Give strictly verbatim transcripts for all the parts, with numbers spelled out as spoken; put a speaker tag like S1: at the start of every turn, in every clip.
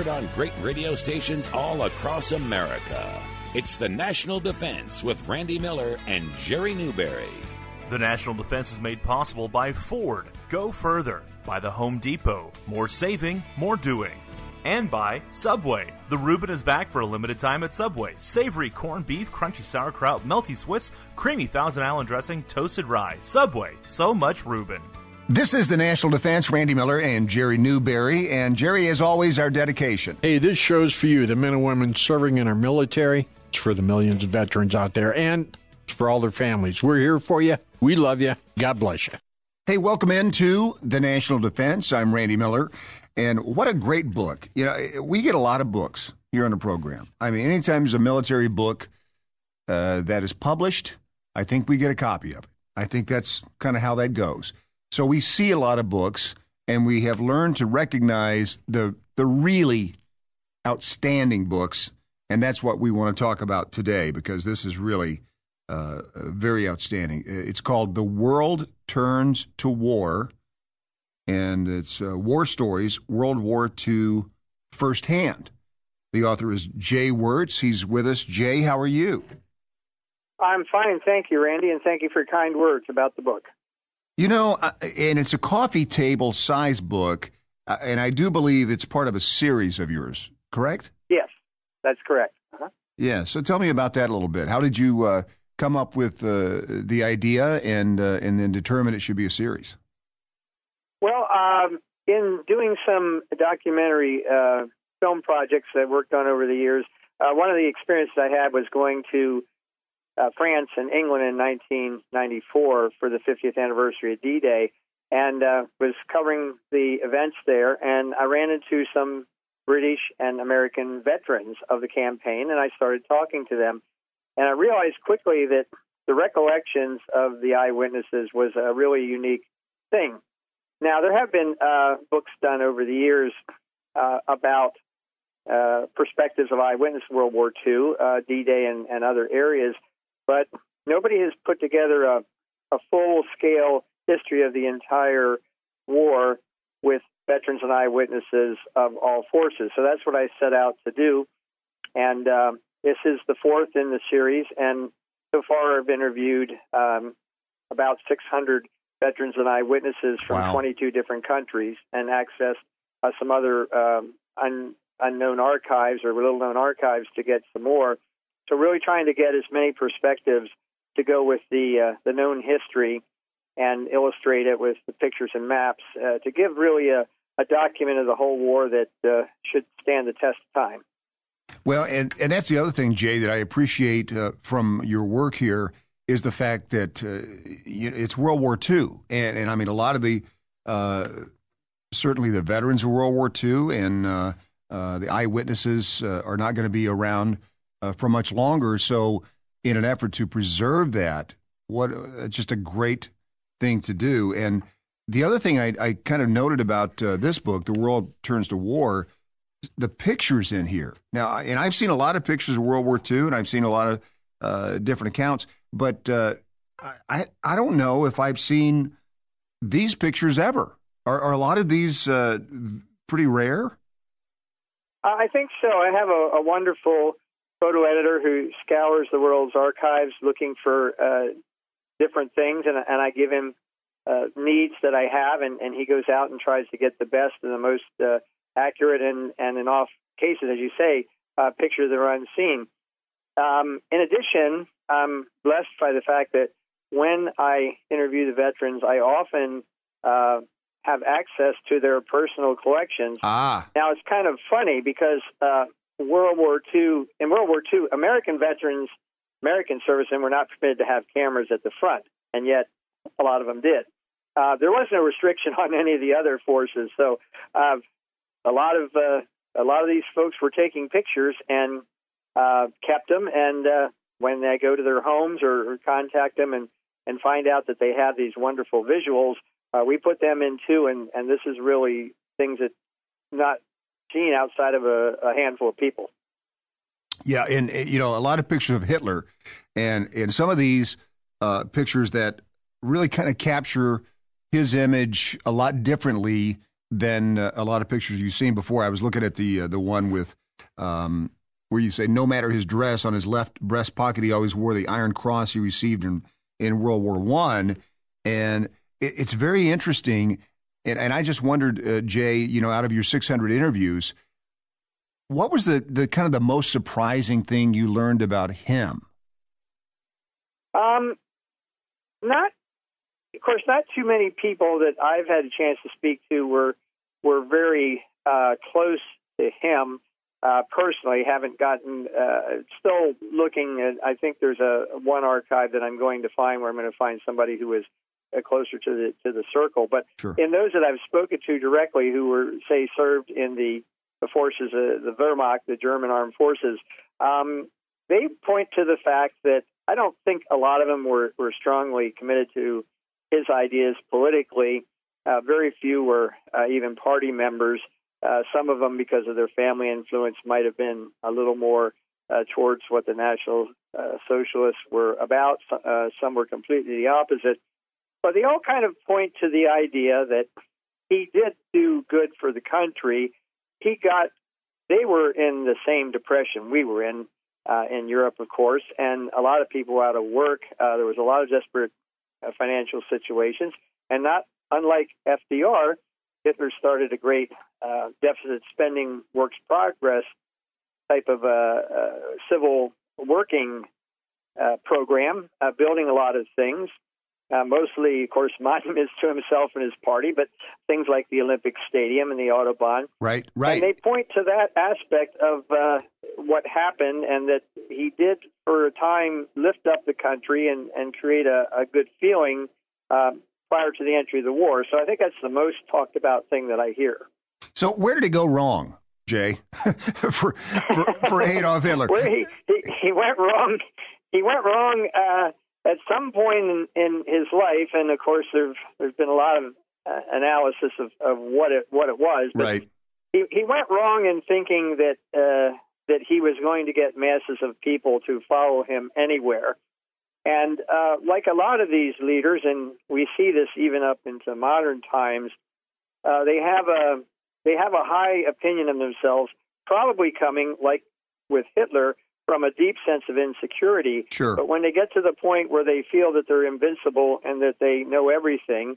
S1: heard on great radio stations all across America. It's the National Defense with Randy Miller and Jerry Newberry.
S2: The National Defense is made possible by Ford, Go Further, by the Home Depot, more saving, more doing, and by Subway. The Reuben is back for a limited time at Subway. Savory corned beef, crunchy sauerkraut, melty Swiss, creamy Thousand Island dressing, toasted rye. Subway, so much Reuben.
S3: This is the National Defense, Randy Miller and Jerry Newberry. And Jerry, as always, our dedication.
S4: Hey, this show's for you, the men and women serving in our military. It's for the millions of veterans out there, and it's for all their families. We're here for you. We love you. God bless you.
S3: Hey, welcome into the National Defense. I'm Randy Miller. And what a great book. You know, we get a lot of books here on the program. I mean, anytime there's a military book uh, that is published, I think we get a copy of it. I think that's kind of how that goes. So we see a lot of books, and we have learned to recognize the the really outstanding books, and that's what we want to talk about today, because this is really uh, very outstanding. It's called The World Turns to War, and it's uh, War Stories, World War Two Firsthand. The author is Jay Wertz. He's with us. Jay, how are you?
S5: I'm fine, thank you, Randy, and thank you for your kind words about the book.
S3: You know, uh, and it's a coffee table size book, uh, and I do believe it's part of a series of yours, correct?
S5: Yes, that's correct. Uh-huh.
S3: Yeah, so tell me about that a little bit. How did you uh, come up with uh, the idea and uh, and then determine it should be a series?
S5: Well, um, in doing some documentary uh, film projects that I've worked on over the years, uh, one of the experiences I had was going to uh, France and England in nineteen ninety-four for the fiftieth anniversary of D-Day, and uh, was covering the events there, and I ran into some British and American veterans of the campaign, and I started talking to them, and I realized quickly that the recollections of the eyewitnesses was a really unique thing. Now, there have been uh, books done over the years uh, about uh, perspectives of eyewitness World War Two, uh, D-Day, and, and other areas, but nobody has put together a, a full-scale history of the entire war with veterans and eyewitnesses of all forces. So that's what I set out to do, and um, this is the fourth in the series, and so far I've interviewed um, about six hundred veterans and eyewitnesses from
S3: Wow.
S5: twenty-two different countries, and accessed uh, some other um, un, unknown archives or little-known archives to get some more. So really trying to get as many perspectives to go with the uh, the known history and illustrate it with the pictures and maps uh, to give really a, a document of the whole war that uh, should stand the test of time.
S3: Well, and, and that's the other thing, Jay, that I appreciate uh, from your work here is the fact that uh, you know, it's World War Two. And, and I mean, a lot of the, uh, certainly the veterans of World War Two and uh, uh, the eyewitnesses uh, are not going to be around uh, for much longer. So in an effort to preserve that, what uh, just a great thing to do. And the other thing I, I kind of noted about uh, this book, The World Turns to War, the pictures in here. Now, and I've seen a lot of pictures of World War Two, and I've seen a lot of uh, different accounts, but uh, I I don't know if I've seen these pictures ever. Are, are a lot of these uh, pretty rare?
S5: I think so. I have a, a wonderful photo editor who scours the world's archives looking for uh, different things, and, and I give him uh, needs that I have, and, and he goes out and tries to get the best and the most uh, accurate and, and in off cases, as you say, uh, pictures that are unseen. Um, in addition, I'm blessed by the fact that when I interview the veterans, I often uh, have access to their personal collections.
S3: Ah.
S5: Now, it's kind of funny because uh, World War Two, in World War Two, American veterans, American servicemen were not permitted to have cameras at the front, and yet a lot of them did. Uh, there was no restriction on any of the other forces, so uh, a lot of uh, a lot of these folks were taking pictures and uh, kept them. And uh, when they go to their homes or, or contact them and, and find out that they have these wonderful visuals, uh, we put them into. And, and this is really things that not seen outside of a, a handful of people.
S3: Yeah, and you know, a lot of pictures of Hitler, and and some of these uh, pictures that really kind of capture his image a lot differently than uh, a lot of pictures you've seen before. I was looking at the uh, the one with um, where you say, no matter his dress, on his left breast pocket, he always wore the Iron Cross he received in, in World War One. And it, it's very interesting. And, and I just wondered, uh, Jay, you know, out of your six hundred interviews, what was the, the kind of the most surprising thing you learned about him?
S5: Um, not, of course, not too many people that I've had a chance to speak to were were very uh, close to him uh, personally. Haven't gotten, uh, still looking at, I think there's a one archive that I'm going to find where I'm going to find somebody who is uh, closer to the to the circle. But
S3: Sure.
S5: in those that I've spoken to directly who were, say, served in the the forces, uh, the Wehrmacht, the German armed forces, um, they point to the fact that I don't think a lot of them were, were strongly committed to his ideas politically. Uh, very few were uh, even party members. Uh, some of them, because of their family influence, might have been a little more uh, towards what the National uh, Socialists were about. Uh, some were completely the opposite. But they all kind of point to the idea that he did do good for the country. He got, they were in the same depression we were in, uh, in Europe, of course, and a lot of people were out of work. Uh, there was a lot of desperate uh, financial situations, and not unlike F D R, Hitler started a great uh, deficit spending works progress type of uh, uh, civil working uh, program, uh, building a lot of things. Uh, mostly, of course, monuments to himself and his party, but things like the Olympic Stadium and the Autobahn.
S3: Right, right.
S5: And they point to that aspect of uh, what happened, and that he did, for a time, lift up the country and, and create a, a good feeling uh, prior to the entry of the war. So I think that's the most talked about thing that I hear.
S3: So where did it go wrong, Jay, for, for for Adolf Hitler?
S5: Well, he, he, he went wrong. He went wrong uh, at some point in, in his life, and of course, there's there's been a lot of uh, analysis of, of what it what it was. But
S3: Right.
S5: He he went wrong in thinking that uh, that he was going to get masses of people to follow him anywhere. And uh, like a lot of these leaders, and we see this even up into modern times, uh, they have a they have a high opinion of themselves, probably coming, like with Hitler, from a deep sense of insecurity.
S3: Sure.
S5: But when they get to the point where they feel that they're invincible and that they know everything,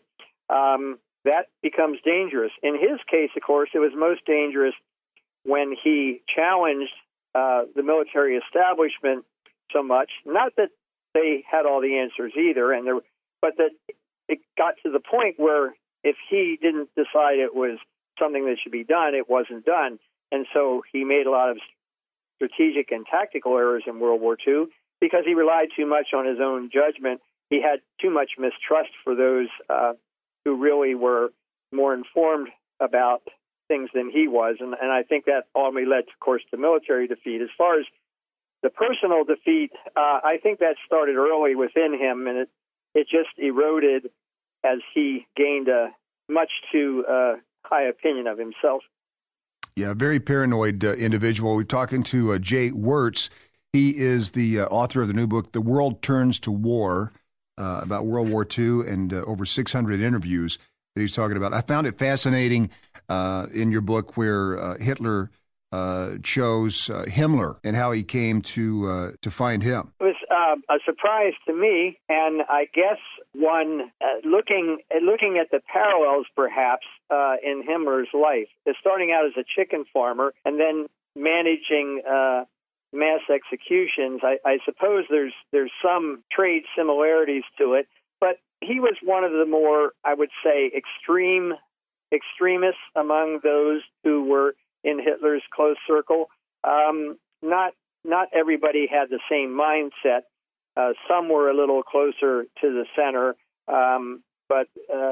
S5: um, that becomes dangerous. In his case, of course, it was most dangerous when he challenged uh, the military establishment so much. Not that they had all the answers either, and there, but that it got to the point where if he didn't decide it was something that should be done, it wasn't done. And so he made a lot of strategic and tactical errors in World War Two because he relied too much on his own judgment. He had too much mistrust for those uh, who really were more informed about things than he was. And, and I think that ultimately led, of course, to military defeat. As far as the personal defeat, uh, I think that started early within him, and it, it just eroded as he gained a much too uh, high opinion of himself.
S3: Yeah, very paranoid uh, individual. We're talking to uh, Jay Wertz. He is the uh, author of the new book, The World Turns to War, uh, about World War Two, and uh, over six hundred interviews that he's talking about. I found it fascinating uh, in your book where uh, Hitler uh, chose uh, Himmler and how he came to uh, to find him.
S5: It was uh, a surprise to me, and I guess one uh, looking uh, looking at the parallels, perhaps, uh, in Himmler's life, is starting out as a chicken farmer and then managing uh, mass executions. I, I suppose there's there's some trade similarities to it, but he was one of the more, I would say, extreme extremists among those who were in Hitler's close circle. Um, not not everybody had the same mindset. Uh, some were a little closer to the center, um, but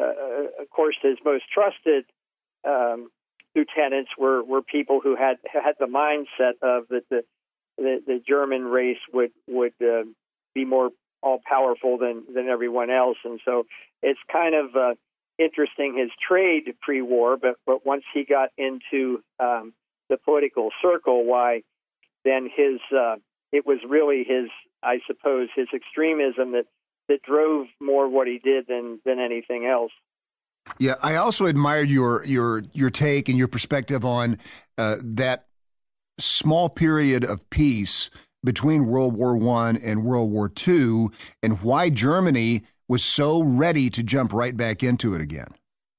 S5: uh, of course, his most trusted um, lieutenants were, were people who had had the mindset of that the, the the German race would would uh, be more all powerful than than everyone else, and so it's kind of uh, interesting his trade pre-war, but but once he got into um, the political circle, why then his uh, it was really his, I suppose, his extremism that that drove more what he did than than anything else.
S3: Yeah, I also admired your your your take and your perspective on uh, that small period of peace between World War One and World War Two, and why Germany was so ready to jump right back into it again.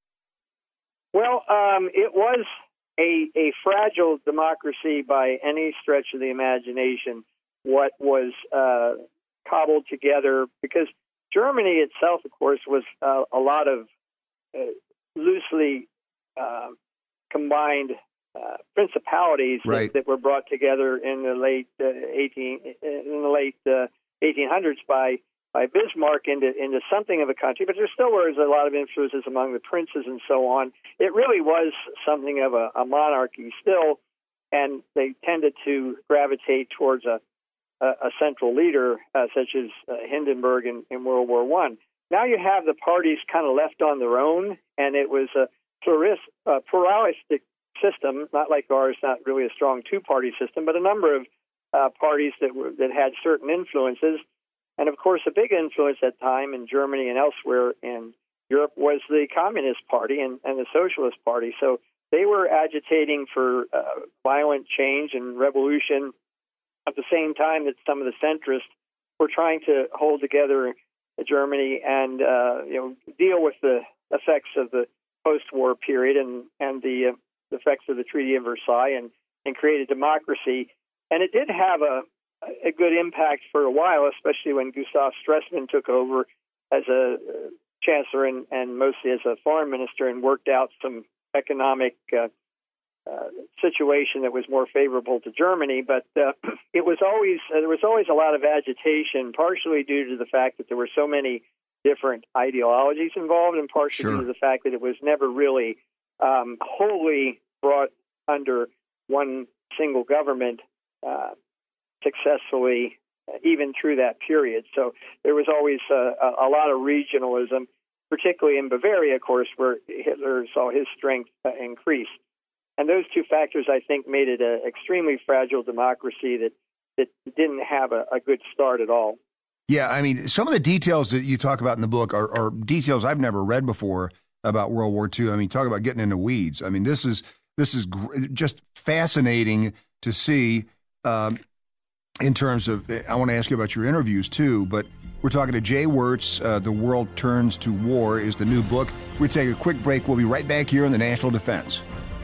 S5: Well, um, it was a, a fragile democracy by any stretch of the imagination, what was uh, cobbled together, because Germany itself, of course, was uh, a lot of uh, loosely uh, combined uh, principalities
S3: right.
S5: that, that were brought together in the late uh, eighteen in the late uh, eighteen hundreds by by Bismarck into into something of a country. But there still was a lot of influences among the princes and so on. It really was something of a, a monarchy still, and they tended to gravitate towards a a central leader, uh, such as uh, Hindenburg in, in World War One. Now you have the parties kind of left on their own, and it was a plurist, uh, pluralistic system, not like ours, not really a strong two-party system, but a number of uh, parties that were that had certain influences. And of course, a big influence at the time in Germany and elsewhere in Europe was the Communist Party and, and the Socialist Party. So they were agitating for uh, violent change and revolution, at the same time that some of the centrists were trying to hold together Germany and uh, you know deal with the effects of the post-war period and and the, uh, the effects of the Treaty of Versailles and, and create a democracy. And it did have a a good impact for a while, especially when Gustav Stresemann took over as a uh, chancellor and, and mostly as a foreign minister and worked out some economic uh, Uh, situation that was more favorable to Germany, but uh, it was always uh, there was always a lot of agitation, partially due to the fact that there were so many different ideologies involved, and partially
S3: Sure.
S5: due to the fact that it was never really um, wholly brought under one single government uh, successfully, uh, even through that period. So there was always uh, a, a lot of regionalism, particularly in Bavaria, of course, where Hitler saw his strength uh, increase. And those two factors, I think, made it an extremely fragile democracy that, that didn't have a, a good start at all.
S3: Yeah, I mean, some of the details that you talk about in the book are, are details I've never read before about World War Two. I mean, talk about getting into weeds. I mean, this is this is gr- just fascinating to see um, in terms of, I want to ask you about your interviews too, but we're talking to Jay Wertz. Uh, The World Turns to War is the new book. We're going to take a quick break. We'll be right back here in the National Defense.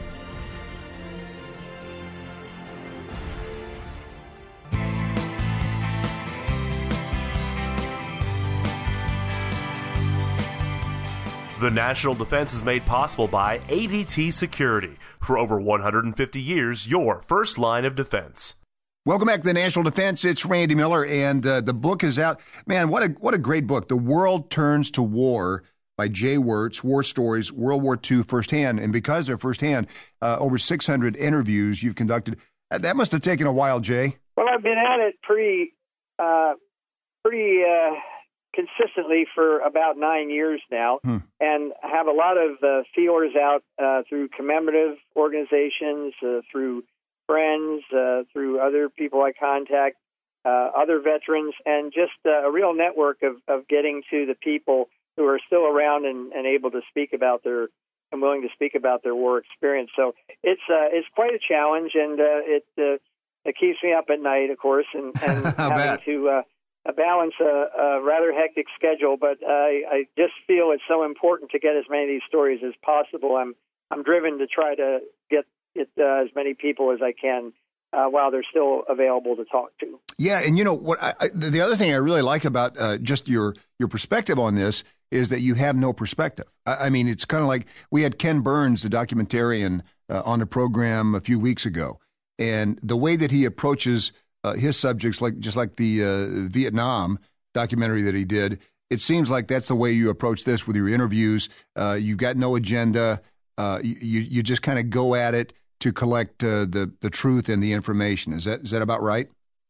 S2: The National Defense is made possible by A D T Security. For over one hundred fifty years, your first line of defense.
S3: Welcome back to the National Defense. It's Randy Miller, and uh, the book is out. Man, what a what a great book. The World Turns to War by Jay Wertz, War Stories, World War Two Firsthand. And because they're firsthand, uh, over six hundred interviews you've conducted. That must have taken a while, Jay.
S5: Well, I've been at it pretty, uh, pretty uh, consistently for about nine years now, hmm. and have a lot of uh, feelers out uh, through commemorative organizations, uh, through friends, uh, through other people I contact, uh, other veterans, and just uh, a real network of, of getting to the people who are still around and, and able to speak about their and willing to speak about their war experience. So it's uh, it's quite a challenge, and uh, it uh, it keeps me up at night, of course, and, and having to uh, balance a, a rather hectic schedule. But I, I just feel it's so important to get as many of these stories as possible. I'm I'm driven to try to get it uh, as many people as I can uh, while they're still available to talk to.
S3: Yeah, and you know what? I, I, the other thing I really like about uh, just your your perspective on this is that you have no perspective. I, I mean, it's kind of like we had Ken Burns, the documentarian, uh, on the program a few weeks ago, and the way that he approaches uh, his subjects, like just like the uh, Vietnam documentary that he did, it seems like that's the way you approach this with your interviews. Uh, you've got no agenda. Uh, you you just kind of go at it to collect uh, the the truth and the information. Is that is that about right?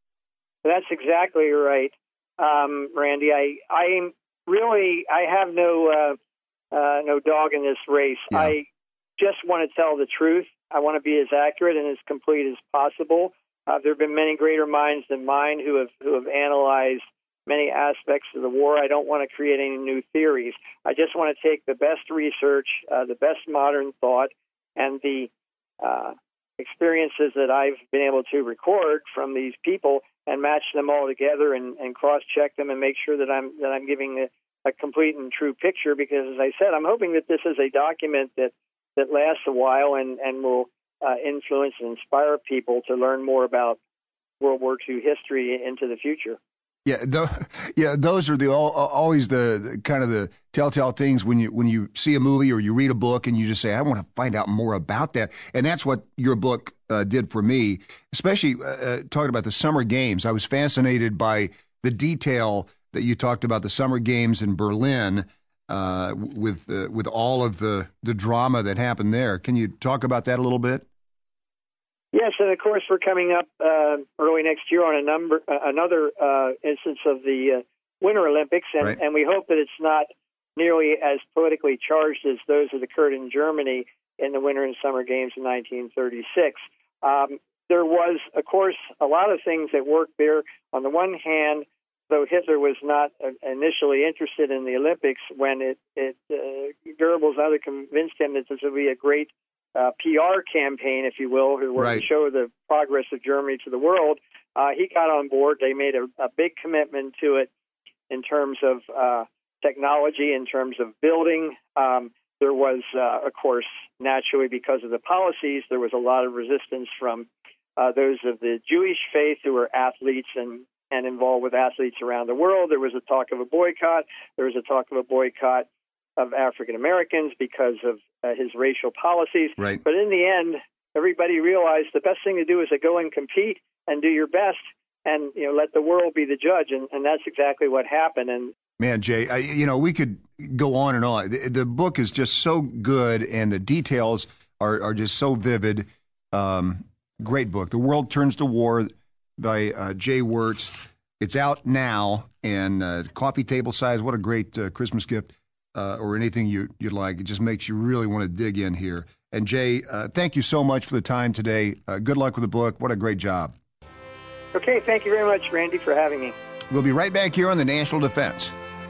S5: That's exactly right, um, Randy. I I really I have no uh, uh, no dog in this race. Yeah. I just want to tell the truth. I want to be as accurate and as complete as possible. Uh, there have been many greater minds than mine who have who have analyzed many aspects of the war. I don't want to create any new theories. I just want to take the best research, uh, the best modern thought, and the uh, experiences that I've been able to record from these people and match them all together and, and cross-check them and make sure that I'm that I'm giving a, a complete and true picture. Because, as I said, I'm hoping that this is a document that, that lasts a while and, and will uh, influence and inspire people to learn more about World War Two history into the future.
S3: Yeah, the, yeah, those are the all, always the, the kind of the telltale things when you when you see a movie or you read a book and you just say, I want to find out more about that. And that's what your book uh, did for me, especially uh, talking about the summer games. I was fascinated by the detail that you talked about the summer games in Berlin uh, with uh, with all of the, the drama that happened there. Can you talk about that a little bit?
S5: Yes, and of course we're coming up uh, early next year on a number, uh, another uh, instance of the uh, Winter Olympics, and,
S3: right.
S5: and we hope that it's not nearly as politically charged as those that occurred in Germany in the Winter and Summer Games in nineteen thirty-six. Um, there was, of course, a lot of things that worked there. On the one hand, though Hitler was not uh, initially interested in the Olympics, when it, it uh, Goebbels and others convinced him that this would be a great Uh, P R campaign, if you will, who
S3: right.
S5: would show the progress of Germany to the world. Uh, he got on board. They made a, a big commitment to it in terms of uh, technology, in terms of building. Um, there was, uh, of course, naturally, because of the policies, there was a lot of resistance from uh, those of the Jewish faith who were athletes and, and involved with athletes around the world. There was a talk of a boycott. There was a talk of a boycott of African Americans because of uh, his racial policies.
S3: Right.
S5: But in the end, everybody realized the best thing to do is to go and compete and do your best and, you know, let the world be the judge. And, and that's exactly what happened. And
S3: man, Jay, I, you know, we could go on and on. The, the book is just so good and the details are, are just so vivid. Um, great book. The World Turns to War by uh, Jay Wertz. It's out now and uh, coffee table size. What a great uh, Christmas gift. Uh, or anything you, you'd like. It just makes you really want to dig in here. And Jay, uh, thank you so much for the time today. Uh, good luck with the book. What a great job.
S5: Okay, thank you very much, Randy, for having me.
S3: We'll be right back here on the National Defense.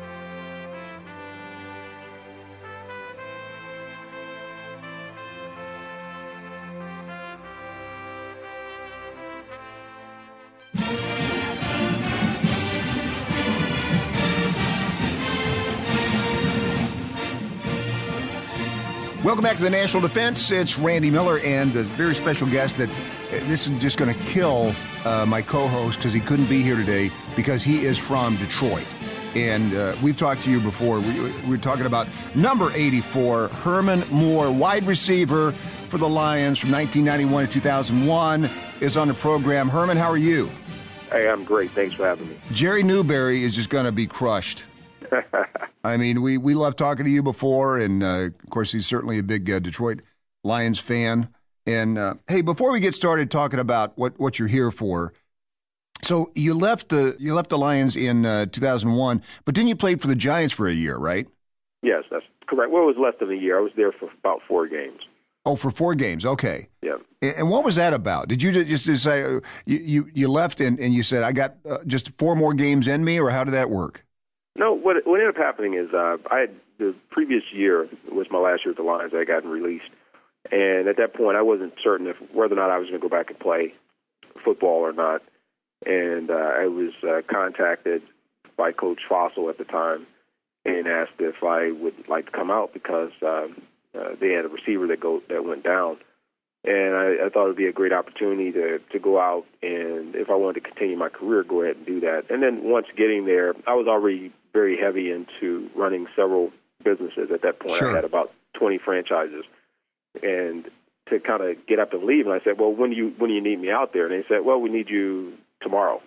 S3: Welcome back to the National Defense. It's Randy Miller and a very special guest that uh, this is just going to kill uh, my co-host because he couldn't be here today because he is from Detroit. And uh, we've talked to you before. We, we were talking about number eighty-four, Herman Moore, wide receiver for the Lions from nineteen ninety-one to two thousand one, is on the program. Herman, how are you?
S6: Hey, I'm great. Thanks for having me.
S3: Jerry Newberry is just going to be crushed. I mean, we, we loved talking to you before, and, uh, of course, he's certainly a big uh, Detroit Lions fan. And, uh, hey, before we get started talking about what, what you're here for, so you left the you left the Lions in uh, two thousand one, but didn't you play for the Giants for a year, right?
S6: Yes, that's correct. Well, it was less than a year. I was there for about four games.
S3: Oh, for four games, okay.
S6: Yeah.
S3: And what was that about? Did you just decide, uh, you, you, you left and, and you said, I got uh, just four more games in me, or how did that work?
S6: No, what, what ended up happening is uh, I had the previous year was my last year at the Lions. I had gotten released, and at that point, I wasn't certain if whether or not I was going to go back and play football or not. And uh, I was uh, contacted by Coach Fossil at the time and asked if I would like to come out because um, uh, they had a receiver that go that went down, and I, I thought it would be a great opportunity to to go out and if I wanted to continue my career, go ahead and do that. And then once getting there, I was already very heavy into running several businesses at that point.
S3: Sure.
S6: I had about twenty franchises, and to kind of get up and leave, and I said, well, when do you when do you need me out there? And they said, well, we need you tomorrow.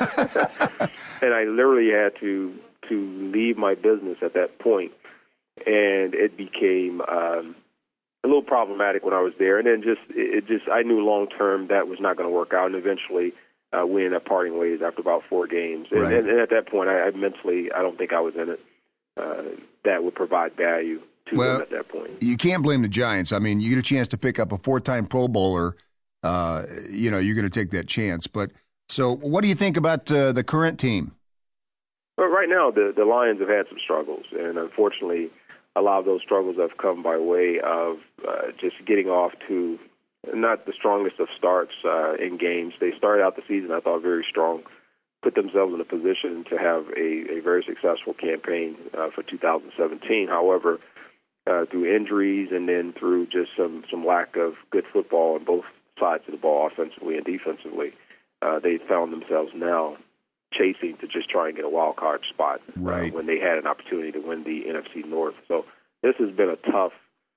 S6: And I literally had to to leave my business at that point, and it became um, a little problematic when I was there. And then just it just I knew long term that was not going to work out, and eventually uh, we ended up parting ways after about four games. And,
S3: Right.
S6: and, and at that point, I, I mentally I don't think I was in it. Uh, that would provide value to
S3: Well,
S6: them at that point.
S3: You can't blame the Giants. I mean, you get a chance to pick up a four-time Pro Bowler. Uh, you know, you're going to take that chance. But so, what do you think about uh, the current team?
S6: But right now, the, the Lions have had some struggles, and unfortunately, a lot of those struggles have come by way of uh, just getting off to not the strongest of starts uh, in games. They started out the season, I thought, very strong, put themselves in a position to have a, a very successful campaign uh, for two thousand seventeen. However, uh, through injuries and then through just some, some lack of good football on both sides of the ball, offensively and defensively, uh, they found themselves now chasing to just try and get a wild card spot
S3: right.
S6: uh, when they had an opportunity to win the N F C North. So this has been a tough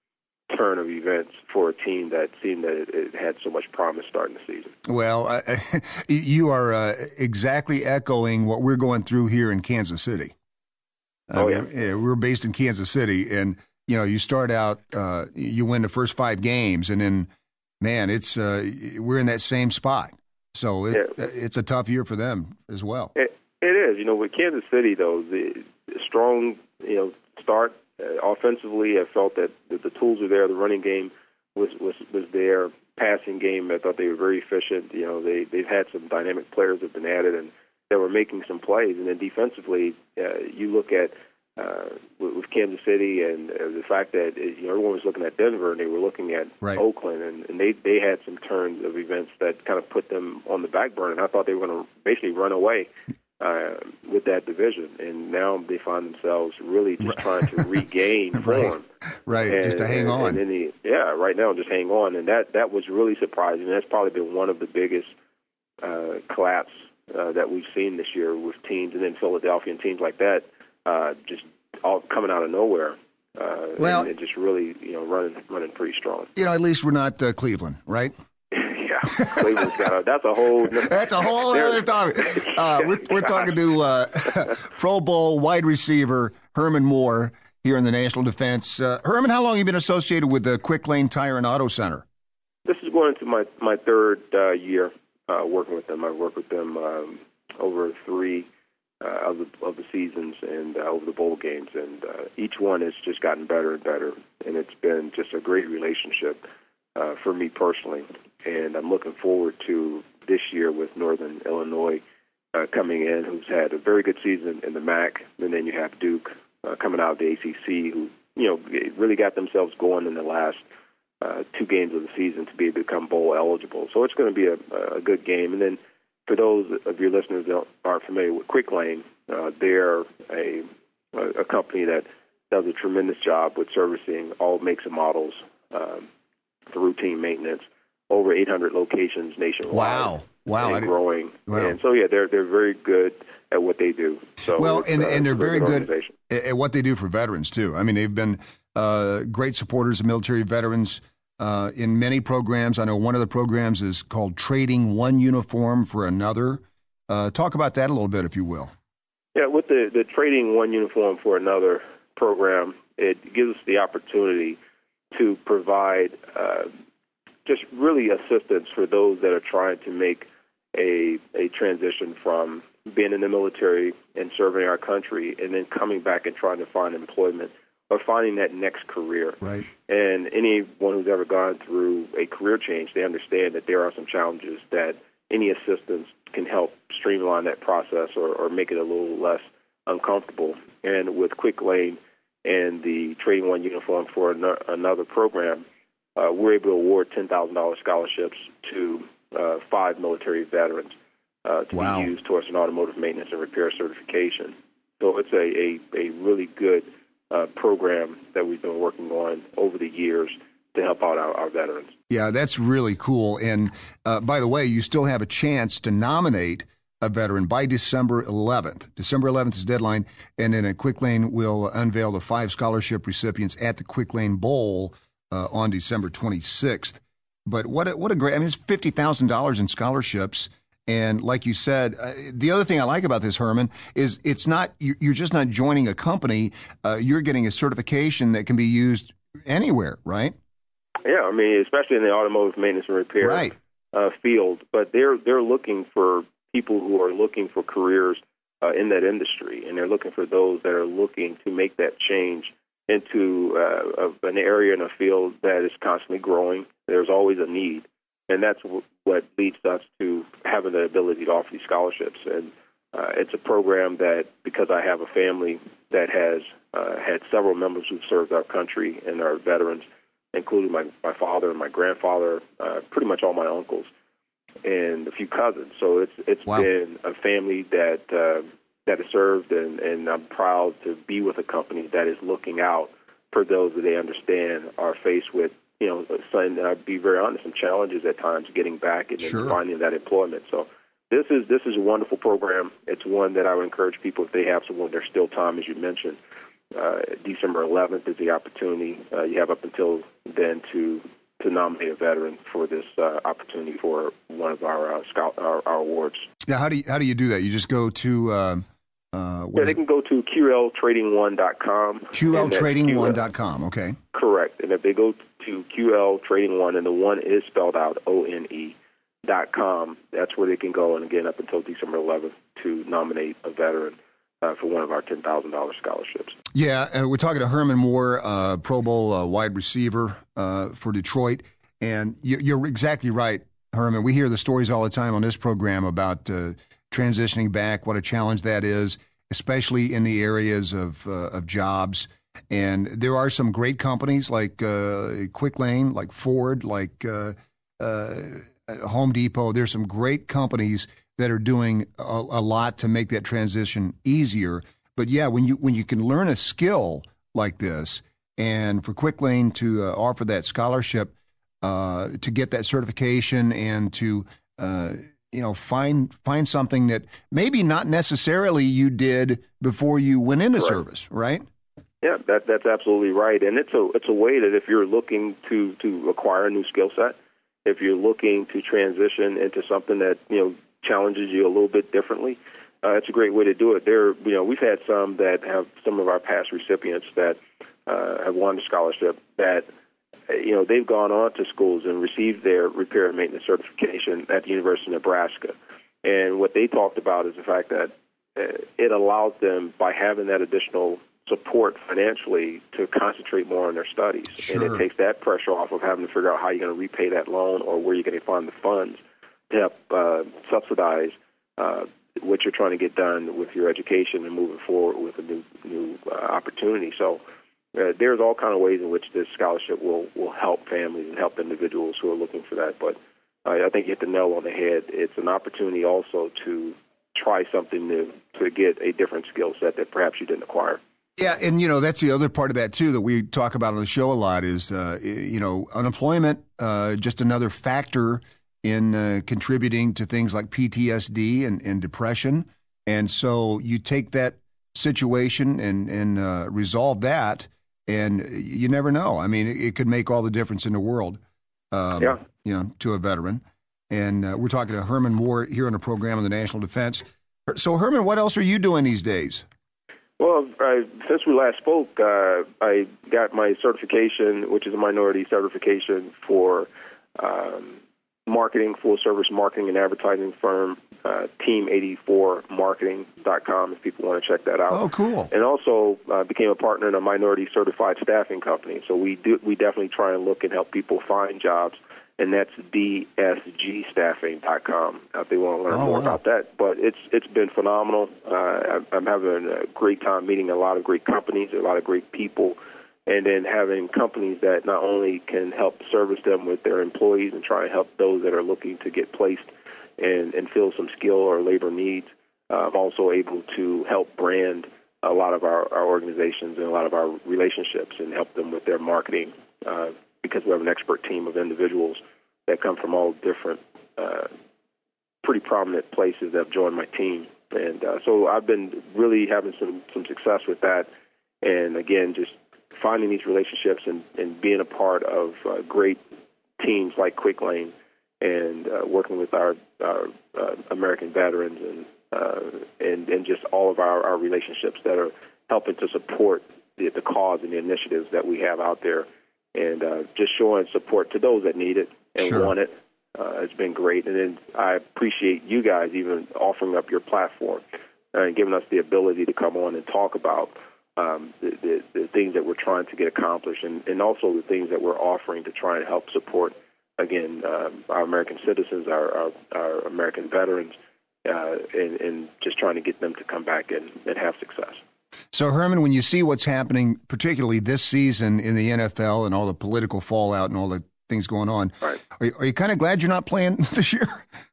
S6: turn of events for a team that seemed that it, it had so much promise starting the season.
S3: Well, uh, you are uh, exactly echoing what we're going through here in Kansas City. I
S6: oh,
S3: mean,
S6: yeah.
S3: We're based in Kansas City, and, you know, you start out, uh, you win the first five games, and then, man, it's uh, we're in that same spot. So it,
S6: yeah.
S3: it's a tough year for them as well.
S6: It, it is. You know, with Kansas City, though, the, the strong, you know, start uh, offensively, I felt that the, the tools were there. The running game was, was, was there. Passing game, I thought they were very efficient. You know, they, they've had some dynamic players that have been added, and they were making some plays. And then defensively, uh, you look at uh, with, with Kansas City and uh, the fact that you know, everyone was looking at Denver and they were looking at
S3: right.
S6: Oakland, and, and they, they had some turns of events that kind of put them on the back burner. And I thought they were going to basically run away uh, with that division. And now they find themselves really just trying to regain
S3: right.
S6: form.
S3: Right,
S6: and,
S3: just to hang
S6: and,
S3: on.
S6: And the, yeah, right now just hang on. And that, that was really surprising. That's probably been one of the biggest uh, collapse uh, that we've seen this year with teams, and then Philadelphia and teams like that uh, just all coming out of nowhere. Uh,
S3: well,
S6: and, and just really, you know, running running pretty strong.
S3: You know, at least we're not uh, Cleveland, right?
S6: Yeah, Cleveland's got a, that's a whole.
S3: That's a whole other topic. Uh, we're, we're talking to uh, Pro Bowl wide receiver Herman Moore here in the National Defense. Uh, Herman, how long have you been associated with the Quick Lane Tire and Auto Center?
S6: This is going into my my third uh, year uh, working with them. I've worked with them um, over three uh, of the of the seasons and uh, over the bowl games, and uh, each one has just gotten better and better. And it's been just a great relationship uh, for me personally. And I'm looking forward to this year with Northern Illinois uh, coming in, who's had a very good season in the M A C, and then you have Duke uh, coming out of the A C C, who you know really got themselves going in the last uh, two games of the season to be able to become bowl eligible. So it's going to be a, a good game. And then for those of your listeners that aren't familiar with Quick Lane, uh, they're a a company that does a tremendous job with servicing all makes and models um, for routine maintenance. Over eight hundred locations nationwide.
S3: Wow. Wow.
S6: And growing.
S3: Wow.
S6: And so, yeah, they're they're very good at what they do. So
S3: well, and,
S6: uh,
S3: and they're very good
S6: at,
S3: at what they do for veterans, too. I mean, they've been uh, great supporters of military veterans uh, in many programs. I know one of the programs is called Trading One Uniform for Another. Uh, talk about that a little bit, if you will.
S6: Yeah, with the, the Trading One Uniform for Another program, it gives us the opportunity to provide uh, just really assistance for those that are trying to make a a transition from being in the military and serving our country and then coming back and trying to find employment or finding that next career.
S3: Right.
S6: And anyone who's ever gone through a career change, they understand that there are some challenges that any assistance can help streamline that process or, or make it a little less uncomfortable. And with Quick Lane and the Trading One Uniform for an- another program, Uh, we're able to award ten thousand dollars scholarships to uh, five military veterans uh, to
S3: wow.
S6: be used towards an automotive maintenance and repair certification. So it's a, a, a really good uh, program that we've been working on over the years to help out our, our veterans.
S3: Yeah, that's really cool. And uh, by the way, you still have a chance to nominate a veteran by December eleventh. December eleventh is the deadline, and then a Quick Lane will unveil the five scholarship recipients at the Quick Lane Bowl Uh, on December twenty-sixth. But what a, what a great, I mean, it's fifty thousand dollars in scholarships. And like you said, uh, the other thing I like about this, Herman, is it's not, you're just not joining a company. Uh, you're getting a certification that can be used anywhere, right?
S6: Yeah, I mean, especially in the automotive maintenance and repair
S3: right.
S6: uh, field. But they're, they're looking for people who are looking for careers uh, in that industry. And they're looking for those that are looking to make that change into uh, an area in a field that is constantly growing. There's always a need, and that's w- what leads us to having the ability to offer these scholarships. And Uh, it's a program that, because I have a family that has uh, had several members who've served our country and are veterans, including my, my father and my grandfather, uh, pretty much all my uncles, and a few cousins. So it's it's
S3: Wow.
S6: been a family that uh, that has served, and, and I'm proud to be with a company that is looking out for those that they understand are faced with, you know, some, I'll be very honest, some challenges at times getting back and
S3: Sure.
S6: then finding that employment. So this is this is a wonderful program. It's one that I would encourage people, if they have someone, there's still time, as you mentioned. Uh, December eleventh is the opportunity. Uh, you have up until then to to nominate a veteran for this uh, opportunity for one of our, uh, scout, our our awards.
S3: Now, how do you, how do you do that? You just go to uh, uh, what
S6: Yeah,
S3: is
S6: they
S3: it?
S6: can go to Q L trading one dot com.
S3: Q L
S6: and that's
S3: trading one
S6: Q L
S3: dot com. Okay.
S6: Correct. And if they go to Q L Trading One, and the one is spelled out O N E dot com, that's where they can go, and again, up until December eleventh, to nominate a veteran uh, for one of our ten thousand dollars scholarships.
S3: Yeah, uh, we're talking to Herman Moore, uh, Pro Bowl uh, wide receiver uh, for Detroit. And you, you're exactly right, Herman. We hear the stories all the time on this program about uh, transitioning back, what a challenge that is, especially in the areas of, uh, of jobs. And there are some great companies like uh, Quick Lane, like Ford, like uh, uh, Home Depot. There's some great companies that are doing a, a lot to make that transition easier. But yeah, when you when you can learn a skill like this, and for Quick Lane to uh, offer that scholarship, uh, to get that certification, and to uh, you know find find something that maybe not necessarily you did before you went into
S6: Correct.
S3: service, right?
S6: Yeah, that that's absolutely right, and it's a it's a way that if you're looking to to acquire a new skill set, if you're looking to transition into something that you know challenges you a little bit differently, uh, it's a great way to do it. There, you know, we've had some that have some of our past recipients that uh, have won the scholarship that you know they've gone on to schools and received their repair and maintenance certification at the University of Nebraska, and what they talked about is the fact that uh, it allows them, by having that additional support financially, to concentrate more on their studies.
S3: Sure.
S6: And it takes that pressure off of having to figure out how you're going to repay that loan or where you're going to find the funds to help uh, subsidize uh, what you're trying to get done with your education and moving forward with a new new uh, opportunity. So uh, there's all kind of ways in which this scholarship will, will help families and help individuals who are looking for that. But uh, I think you hit the nail on the head. It's an opportunity also to try something new, to get a different skill set that perhaps you didn't acquire.
S3: Yeah, and you know that's the other part of that too that we talk about on the show a lot is uh, you know unemployment, uh, just another factor in uh, contributing to things like P T S D and, and depression. And so you take that situation and and uh, resolve that, and you never know. I mean, it, it could make all the difference in the world. Um,
S6: Yeah.
S3: You know, to a veteran. And uh, we're talking to Herman Moore here on the program on the National Defense. So Herman, what else are you doing these days?
S6: Well, uh, since we last spoke, uh, I got my certification, which is a minority certification for um, marketing, full-service marketing and advertising firm, uh, team eighty-four marketing dot com, if people want to check that out.
S3: Oh, cool.
S6: And also uh, became a partner in a minority certified staffing company. So we do we definitely try and look and help people find jobs, and that's D S G staffing dot com if they want to learn
S3: Oh,
S6: more
S3: wow.
S6: about that. But it's it's been phenomenal. Uh, I'm having a great time meeting a lot of great companies, a lot of great people, and then having companies that not only can help service them with their employees and try and help those that are looking to get placed and, and fill some skill or labor needs. Uh, I'm also able to help brand a lot of our, our organizations and a lot of our relationships and help them with their marketing uh, because we have an expert team of individuals that come from all different uh, pretty prominent places that have joined my team. And uh, so I've been really having some, some success with that. And, again, just finding these relationships and, and being a part of uh, great teams like Quick Lane and uh, working with our, our uh, American veterans and, uh, and and just all of our, our relationships that are helping to support the, the cause and the initiatives that we have out there, and uh, just showing support to those that need it and
S3: Sure.
S6: want it. Uh, it's been great. And then I appreciate you guys even offering up your platform and giving us the ability to come on and talk about um, the, the, the things that we're trying to get accomplished, and, and also the things that we're offering to try and help support, again, um, our American citizens, our, our, our American veterans, uh, and, and just trying to get them to come back and, and have success.
S3: So, Herman, when you see what's happening, particularly this season in the N F L and all the political fallout and all the things going on,
S6: right.
S3: are, are you kind of glad you're not playing this year?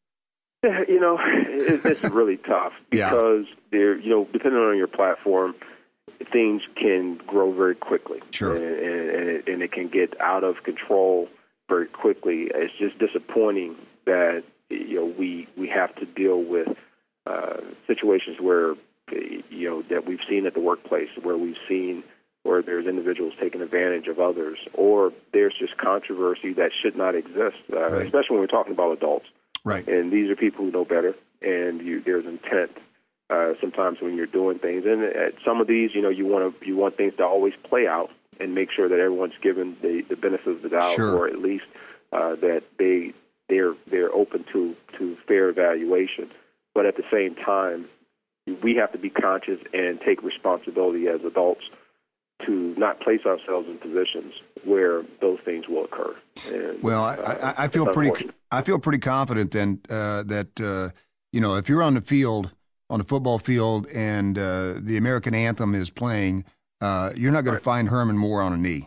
S6: You know, it, it's really tough because yeah. they're, you know, depending on your platform, things can grow very quickly.
S3: Sure.
S6: And, and, it, and it can get out of control very quickly. It's just disappointing that, you know, we, we have to deal with uh, situations where, you know, that we've seen at the workplace, where we've seen where there's individuals taking advantage of others, or there's just controversy that should not exist, uh, right. especially when we're talking about adults.
S3: Right.
S6: And these are people who know better, and you, there's intent uh, sometimes when you're doing things. And at some of these, you know, you want to you want things to always play out and make sure that everyone's given the, the benefit of the doubt,
S3: sure.
S6: or at least uh, that they they're they're open to to fair evaluation. But at the same time, we have to be conscious and take responsibility as adults to not place ourselves in positions where those things will occur. And,
S3: well, I,
S6: uh,
S3: I, I feel pretty. I feel pretty confident then uh, that uh, you know, if you're on the field, on the football field, and uh, the American anthem is playing, uh, you're not going
S6: right.
S3: to find Herman Moore on a knee.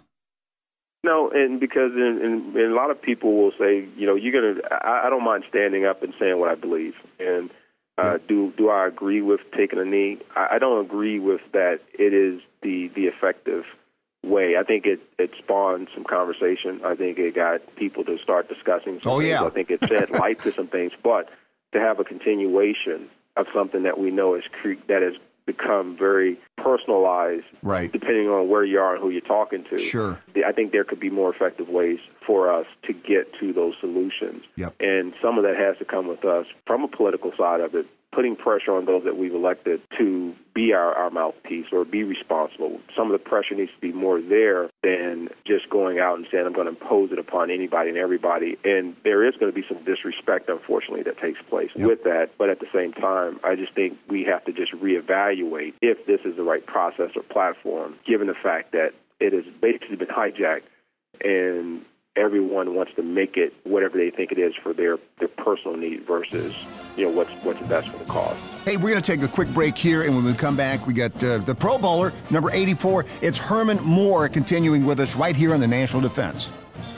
S6: No, and because in, in, in a lot of people will say, you know, you're going to. I, I don't mind standing up and saying what I believe, and. Uh, do do I agree with taking a knee? I, I don't agree with that. It is the, the effective way. I think it, it spawned some conversation. I think it got people to start discussing some
S3: oh,
S6: things.
S3: yeah.
S6: I think it shed light to some things. But to have a continuation of something that we know is cre- that has become very personalized,
S3: right.
S6: depending on where you are and who you're talking to.
S3: Sure.
S6: I think there could be more effective ways for us to get to those solutions.
S3: Yep.
S6: And some of that has to come with us from a political side of it, putting pressure on those that we've elected to be our, our mouthpiece or be responsible. Some of the pressure needs to be more there than just going out and saying, I'm going to impose it upon anybody and everybody. And there is going to be some disrespect, unfortunately, that takes place yep. with that. But at the same time, I just think we have to just reevaluate if this is the right process or platform, given the fact that it has basically been hijacked and everyone wants to make it whatever they think it is for their, their personal need versus, you know, what's what's best for the cause.
S3: Hey, we're going to take a quick break here, and when we come back, we got uh, the Pro Bowler, number eighty-four. It's Herman Moore continuing with us right here on the National Defense.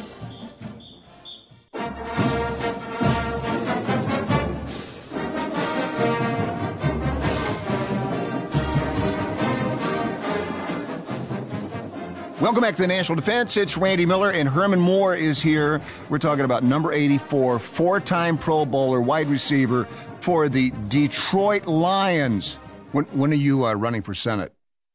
S3: Welcome back to the National Defense. It's Randy Miller, and Herman Moore is here. We're talking about number eighty-four, four-time Pro Bowler, wide receiver for the Detroit Lions. When, when are you uh, running for Senate?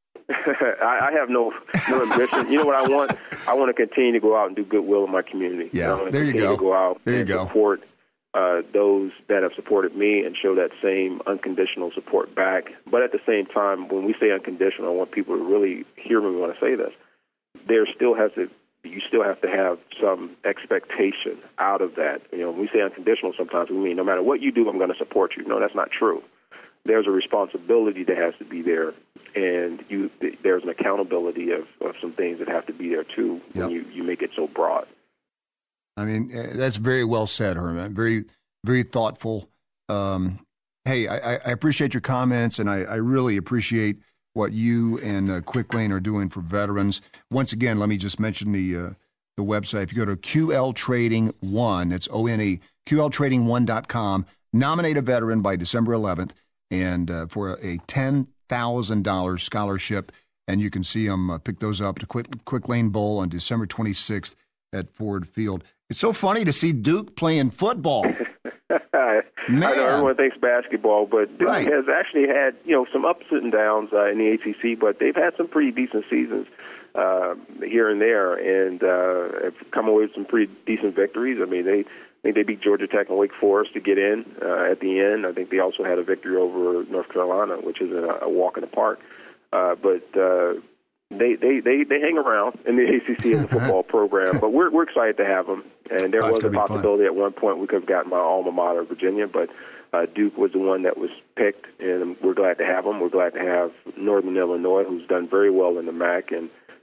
S6: I, I have no no ambition. You know what I want? I want to continue to go out and do goodwill in my community.
S3: Yeah,
S6: you know,
S3: there you go.
S6: To go out
S3: there you
S6: and
S3: go.
S6: support uh, those that have supported me and show that same unconditional support back. But at the same time, when we say unconditional, I want people to really hear me when I say this. There still has to, you still have to have some expectation out of that. You know, when we say unconditional, sometimes we mean no matter what you do, I'm going to support you. No, that's not true. There's a responsibility that has to be there, and you there's an accountability of, of some things that have to be there too when yep. you, you make it so broad.
S3: I mean, that's very well said, Herman. Very, very thoughtful. Um, hey, I, I appreciate your comments, and I, I really appreciate what you and uh, Quick Lane are doing for veterans. Once again, let me just mention the uh, the website. If you go to Q L Trading one, that's O N E, Q L trading one dot com, nominate a veteran by December eleventh, and uh, for a ten thousand dollars scholarship, and you can see them uh, pick those up to Quick, Quick Lane Bowl on December twenty-sixth at Ford Field. It's so funny to see Duke playing football. Man.
S6: I know everyone thinks basketball, but Duke
S3: right.
S6: has actually had, you know, some ups and downs uh, in the A C C, but they've had some pretty decent seasons uh, here and there, and uh, have come away with some pretty decent victories. I mean, they I think they beat Georgia Tech and Wake Forest to get in uh, at the end. I think they also had a victory over North Carolina, which is a, a walk in the park. Uh, but uh, they, they, they, they hang around in the A C C as a football program, but we're we're excited to have them. And there
S3: oh,
S6: was a possibility at one point we could have gotten my alma mater, Virginia, but uh, Duke was the one that was picked, and we're glad to have them. We're glad to have Northern Illinois, who's done very well in the M A C, and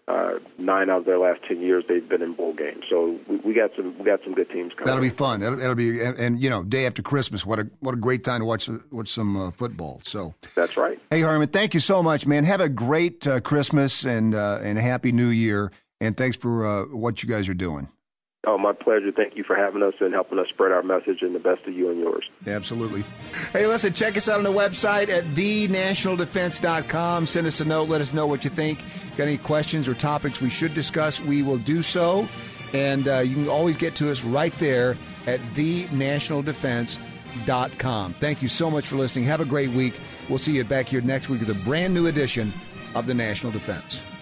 S6: Uh, nine out of their last ten years, they've been in bowl games. So we, we got some we got some good teams coming.
S3: That'll be fun. That'll, that'll be and, and you know, day after Christmas. What a what a great time to watch watch some uh, football. So
S6: that's right.
S3: Hey Herman, thank you so much, man. Have a great uh, Christmas and uh, and a happy New Year. And thanks for uh, what you guys are doing.
S6: Oh, my pleasure. Thank you for having us and helping us spread our message, and the best of you and yours.
S3: Absolutely. Hey, listen, check us out on the website at the national defense dot com. Send us a note. Let us know what you think. Got any questions or topics we should discuss, we will do so. And uh, you can always get to us right there at the national defense dot com. Thank you so much for listening. Have a great week. We'll see you back here next week with a brand new edition of The National Defense.